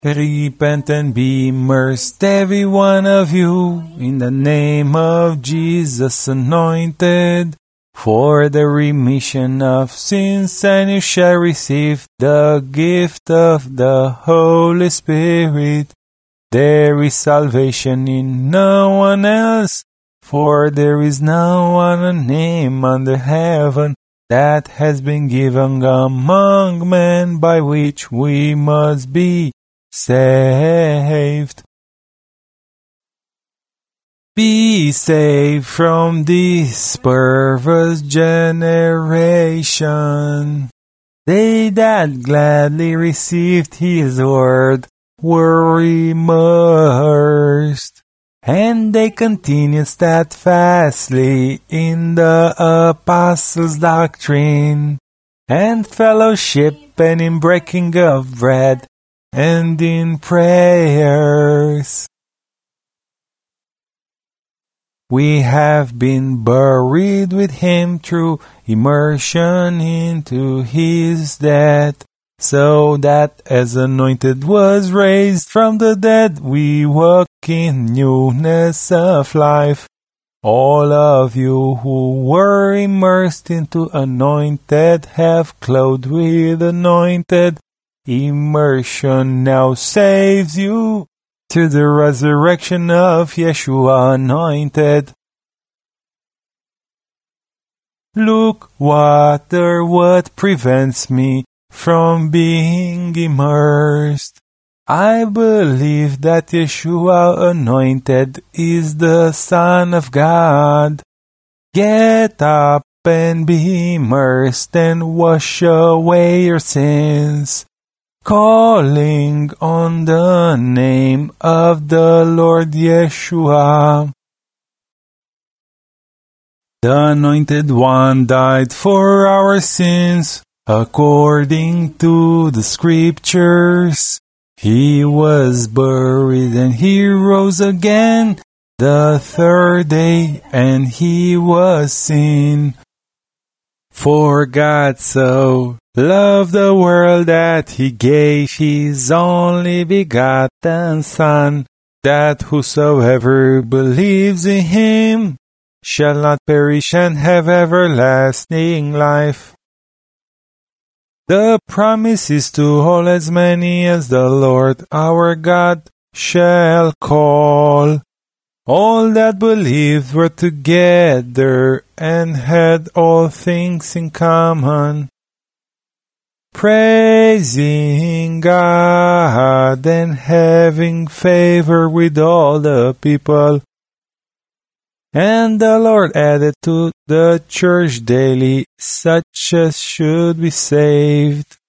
Repent and be immersed, every one of you, in the name of Jesus Anointed, for the remission of sins, and you shall receive the gift of the Holy Spirit. There is salvation in no one else, for there is no other name under heaven that has been given among men by which we must be saved. Be saved from this perverse generation. They that gladly received his word were immersed, and they continued steadfastly in the apostles' doctrine, and fellowship, and in breaking of bread, and in prayers. We have been buried with him through immersion into his death, so that as anointed was raised from the dead, we walk in newness of life. All of you who were immersed into anointed have clothed with anointed. Immersion now saves you to the resurrection of Yeshua Anointed. Look, water, what prevents me from being immersed? I believe that Yeshua Anointed is the Son of God. Get up and be immersed and wash away your sins, calling on the name of the Lord Yeshua. The Anointed One died for our sins, according to the Scriptures. He was buried and he rose again the third day, and he was seen. For God so loved the world that he gave his only begotten Son, that whosoever believes in him shall not perish and have everlasting life. The promise is to all as many as the Lord our God shall call. All that believed were together and had all things in common, praising God and having favor with all the people. And the Lord added to the church daily such as should be saved.